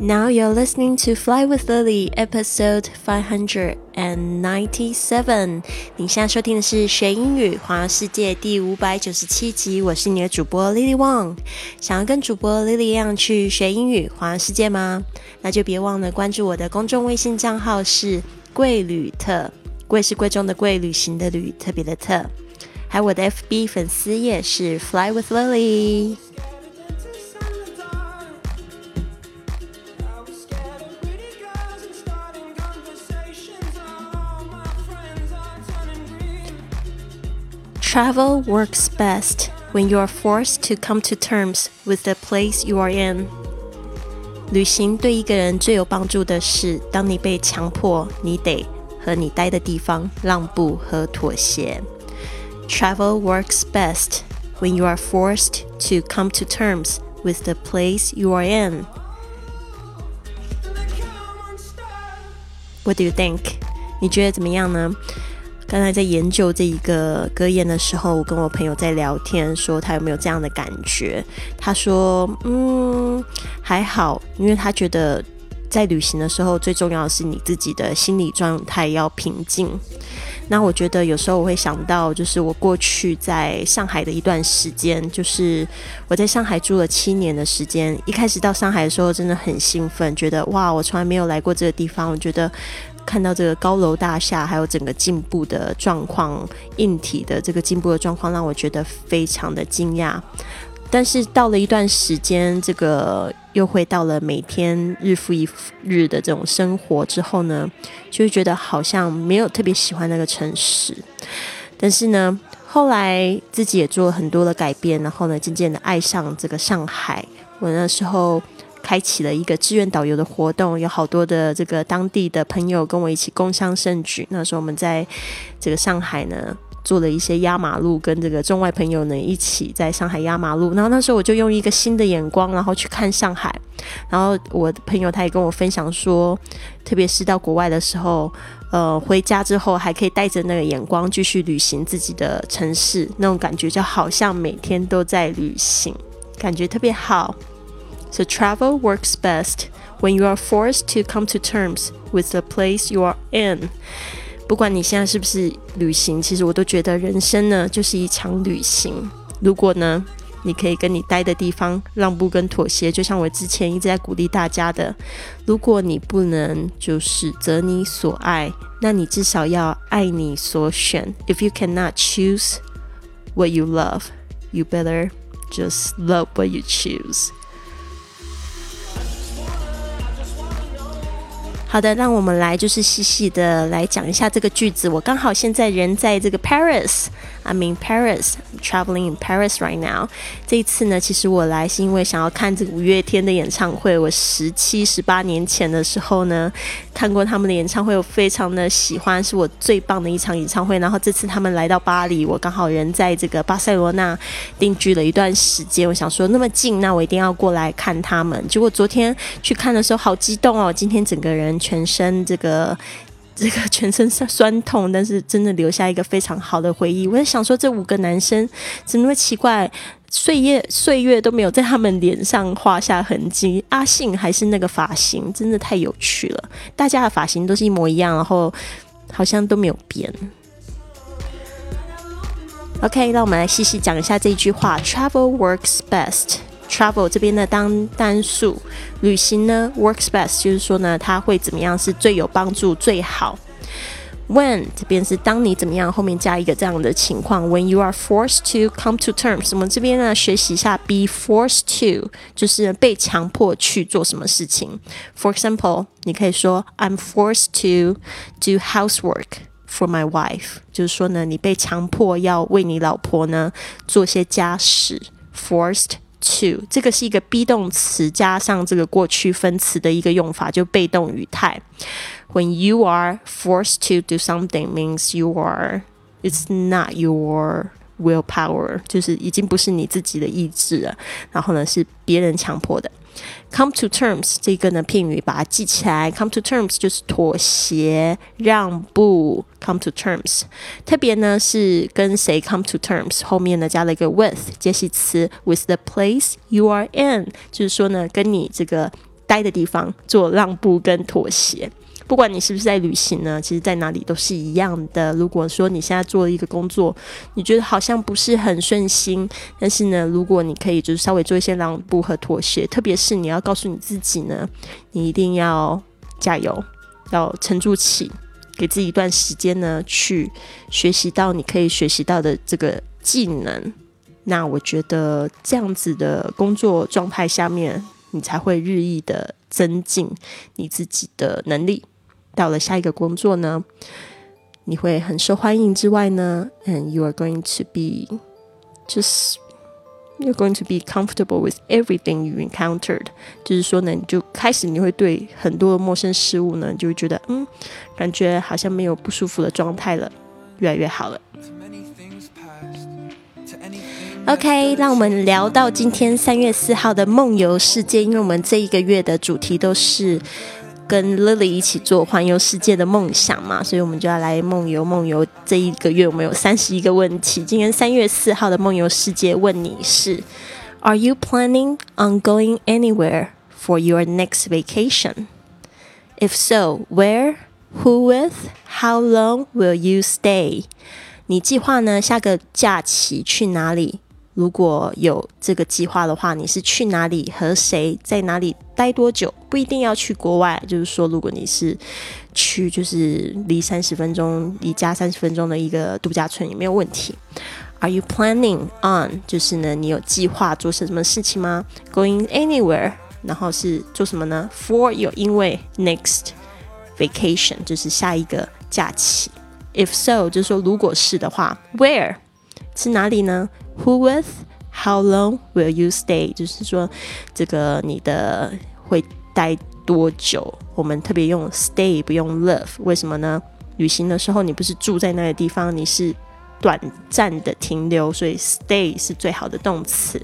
Now you're listening to Fly with Lily, episode 597. 你现在收听的是学英语环游世界第597集，我是你的主播 Lily Wang。想要跟主播 Lily 一样去学英语环游世界吗？那就别忘了关注我的公众微信账号是贵旅特，贵是贵重的贵，旅行的旅，特别的特。还有我的 FB 粉丝页是 Fly with Lily。Travel works best when you are forced to come to terms with the place you are in. 旅行对一个人最有帮助的是，当你被强迫你得和你待的地方让步和妥协。Travel works best when you are forced to come to terms with the place you are in. What do you think? 你觉得怎么样呢？刚才在研究这一个格言的时候，我跟我朋友在聊天，说他有没有这样的感觉。他说还好，因为他觉得在旅行的时候最重要的是你自己的心理状态要平静。那我觉得有时候我会想到，就是我过去在上海的一段时间，就是我在上海住了7年的时间。一开始到上海的时候真的很兴奋，觉得哇，我从来没有来过这个地方。我觉得看到这个高楼大厦，还有整个进步的状况，硬体的这个进步的状况，让我觉得非常的惊讶。但是到了一段时间，这个又回到了每天日复一日的这种生活之后呢，就会觉得好像没有特别喜欢那个城市。但是呢，后来自己也做了很多的改变，然后呢，渐渐的爱上这个上海。我那时候开启了一个志愿导游的活动，有好多的这个当地的朋友跟我一起共襄盛举。那时候我们在这个上海呢做了一些压马路，跟这个中外朋友呢一起在上海压马路。然后那时候我就用一个新的眼光，然后去看上海。然后我的朋友他也跟我分享说，特别是到国外的时候，回家之后还可以带着那个眼光继续旅行自己的城市，那种感觉就好像每天都在旅行，感觉特别好。So travel works best when you are forced to come to terms with the place you are in. 不管你现在是不是旅行，其实我都觉得人生呢就是一场旅行。如果呢你可以跟你待的地方让步跟妥协，就像我之前一直在鼓励大家的，如果你不能就是择你所爱，那你至少要爱你所选。 If you cannot choose what you love, you better just love what you choose. 好的，让我们来就是细细的来讲一下这个句子。我刚好现在人在这个 Paris, I'm in Paris, I'm traveling in Paris right now. 这一次呢，其实我来是因为想要看这个五月天的演唱会。我17、18年前的时候呢，看过他们的演唱会，我非常的喜欢，是我最棒的一场演唱会。然后这次他们来到巴黎，我刚好人在这个巴塞罗那定居了一段时间，我想说那么近，那我一定要过来看他们。结果昨天去看的时候好激动哦，今天整个人全身这个全身酸痛，但是真的留下一个非常好的回忆。我在想说，这5个男生怎么会奇怪，岁月都没有在他们脸上画下痕迹。阿信还是那个发型，真的太有趣了。大家的发型都是一模一样，然后好像都没有变。OK， 让我们来细细讲一下这一句话 Travel works best。Travel 这边呢当单数，旅行呢 works best 就是说呢它会怎么样是最有帮助最好。When 这边是当你怎么样，后面加一个这样的情况 When you are forced to come to terms， 我们这边呢学习一下 be forced to 就是被强迫去做什么事情。For example， 你可以说 I'm forced to do housework for my wife， 就是说呢你被强迫要为你老婆呢做些家事。Forced to 这个是一个 be 动词加上这个过去分词的一个用法，就被动语态。When you are forced to do something means it's not your willpower， 就是已经不是你自己的意志了，然后呢是别人强迫的。Come to terms 这个呢片语把它记起来 Come to terms 就是妥协让步 Come to terms 特别呢是跟谁 come to terms 后面呢加了一个 with 介系词 with the place you are in 就是说呢跟你这个待的地方做让步跟妥协。不管你是不是在旅行呢，其实在哪里都是一样的。如果说你现在做一个工作，你觉得好像不是很顺心，但是呢，如果你可以就是稍微做一些让步和妥协，特别是你要告诉你自己呢，你一定要加油，要沉住气，给自己一段时间呢，去学习到你可以学习到的这个技能。那我觉得这样子的工作状态下面，你才会日益的增进你自己的能力。到了下一个工作呢，你会很受欢迎之外呢 and you're going to be comfortable with everything you encountered， 就是说呢，你会对很多陌生事物呢，就会觉得感觉好像没有不舒服的状态了，越来越好了。OK， 让我们聊到今天3月4号的梦游世界，因为我们这一个月的主题都是跟 Lily 一起做环游世界的梦想嘛，所以我们就要来梦游。这一个月我们有31个问题，今天3月4号的梦游世界问你是 Are you planning on going anywhere for your next vacation? If so, where, who with, how long will you stay? 你计划呢下个假期去哪里？如果有这个计划的话，你是去哪里和谁在哪里待多久？不一定要去国外，就是说如果你是去就是离家30分钟的一个度假村也没有问题。Are you planning on 就是呢你有计划做什么事情吗？ Going anywhere 然后是做什么呢？ For 有因为 next vacation 就是下一个假期。 If so 就是说如果是的话， Where 是哪里呢？ Who with? How long will you stay? 就是说这个你的会待多久，我们特别用 stay 不用 live， 为什么呢？旅行的时候你不是住在那个地方，你是短暂的停留，所以 stay 是最好的动词。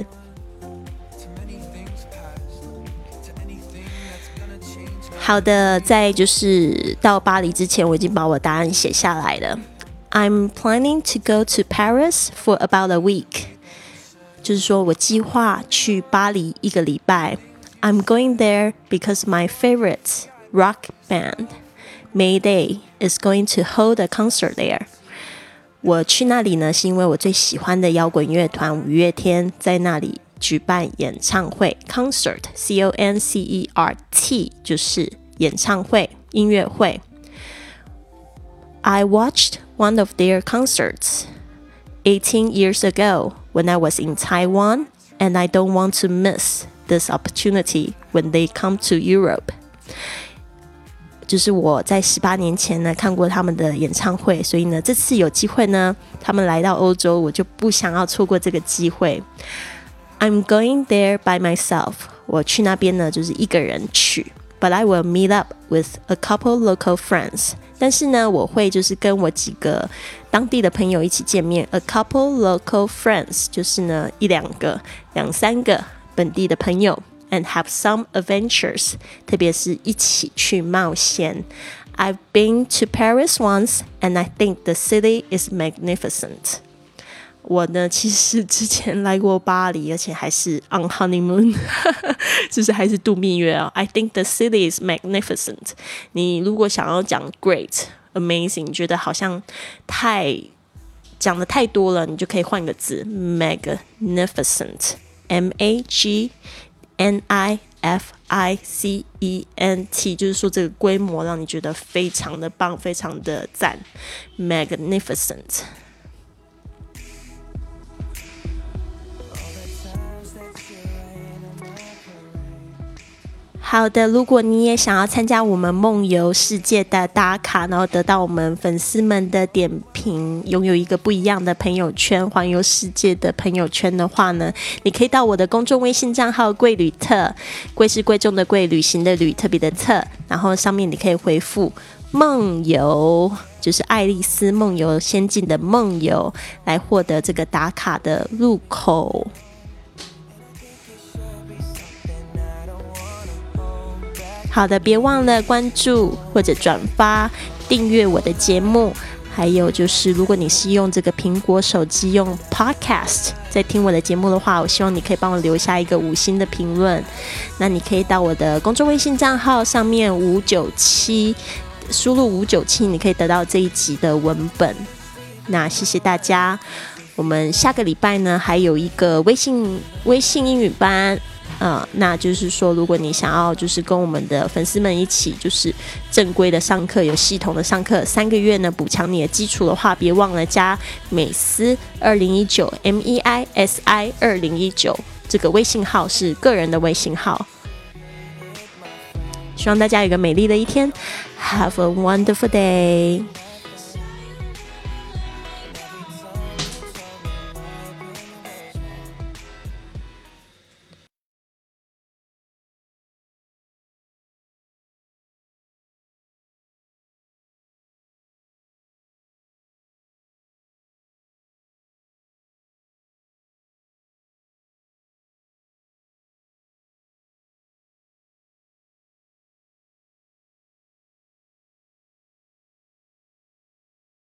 好的，在就是到巴黎之前，我已经把我答案写下来了。I'm planning to go to Paris for about a week， 就是说我计划去巴黎1个礼拜。I'm going there because my favorite rock band, Mayday, is going to hold a concert there. 我去那里呢，是因为我最喜欢的摇滚乐团5月天在那里举办演唱会 ，concert C-O-N-C-E-R-T 就是演唱会、音乐会。I watched one of their concerts 18 years ago when I was in Taiwan, and I don't want to miss this opportunity when they come to Europe. 就是我在18年前呢看过他们的演唱会，所以呢这次有机会呢他们来到欧洲，我就不想要错过这个机会。I'm going there by myself. 我去那边呢就是一个人去。But I will meet up with a couple local friends. 但是呢我会就是跟我几个当地的朋友一起见面。A couple local friends 就是呢2三个本地的朋友。And have some adventures. 特别是一起去冒险。I've been to Paris once and I think the city is magnificent. 我呢其实之前来过巴黎，而且还是 on honeymoon 就是还是度蜜月哦。I think the city is magnificent. 你如果想要讲 great, amazing, 觉得好像讲的太多了，你就可以换个字 magnificent. M-A-G-N-I-F-I-C-E-N-T 就是说这个规模让你觉得非常的棒，非常的赞 magnificent。好的，如果你也想要参加我们梦游世界的打卡，然后得到我们粉丝们的点评，拥有一个不一样的朋友圈，环游世界的朋友圈的话呢，你可以到我的公众微信账号贵旅特，贵是贵重的贵，旅行的旅，特别的特，然后上面你可以回复梦游，就是爱丽丝梦游仙境的梦游，来获得这个打卡的入口。好的，别忘了关注或者转发订阅我的节目， 还有就是，如果你是用这个苹果手机用 Podcast 在听我的节目的话，我希望你可以帮我留下一个5星的评论。那你可以到我的公众微信账号上面597，输入597，你可以得到这一集的文本。那谢谢大家，我们下个礼拜呢还有一个微信英语班。那就是说，如果你想要就是跟我们的粉丝们一起就是正规的上课，有系统的上课3个月呢，补强你的基础的话，别忘了加美思2019 MEISI 2019，这个微信号是个人的微信号。希望大家有个美丽的一天 ，Have a wonderful day。